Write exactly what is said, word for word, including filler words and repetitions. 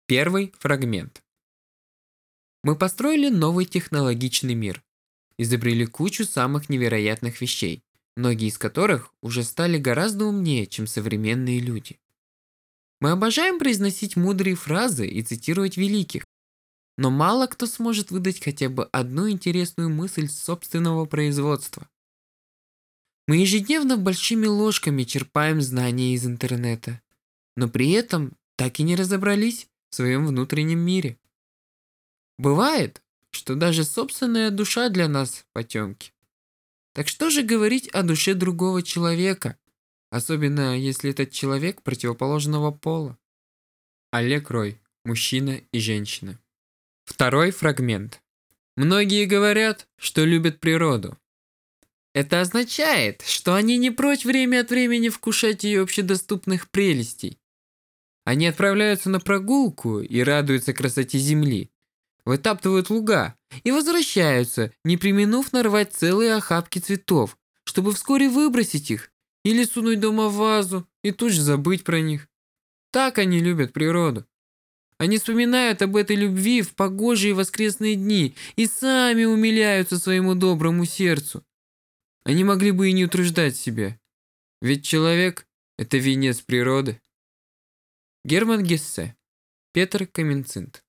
Первый фрагмент. Мы построили новый технологичный мир. Изобрели кучу самых невероятных вещей, многие из которых уже стали гораздо умнее, чем современные люди. Мы обожаем произносить мудрые фразы и цитировать великих, но мало кто сможет выдать хотя бы одну интересную мысль собственного производства. Мы ежедневно большими ложками черпаем знания из интернета, но при этом так и не разобрались в своем внутреннем мире. Бывает, что даже собственная душа для нас потемки. Так что же говорить о душе другого человека, особенно если этот человек противоположного пола? Олег Рой. Мужчина и женщина. Второй фрагмент. Многие говорят, что любят природу. Это означает, что они не прочь время от времени вкушать ее общедоступных прелестей. Они отправляются на прогулку и радуются красоте земли, вытаптывают луга и возвращаются, не преминув нарвать целые охапки цветов, чтобы вскоре выбросить их или сунуть дома в вазу и тут же забыть про них. Так они любят природу. Они вспоминают об этой любви в погожие воскресные дни и сами умиляются своему доброму сердцу. Они могли бы и не утруждать себя, ведь человек – это венец природы. Герман Гессе. Петр Каменцинт.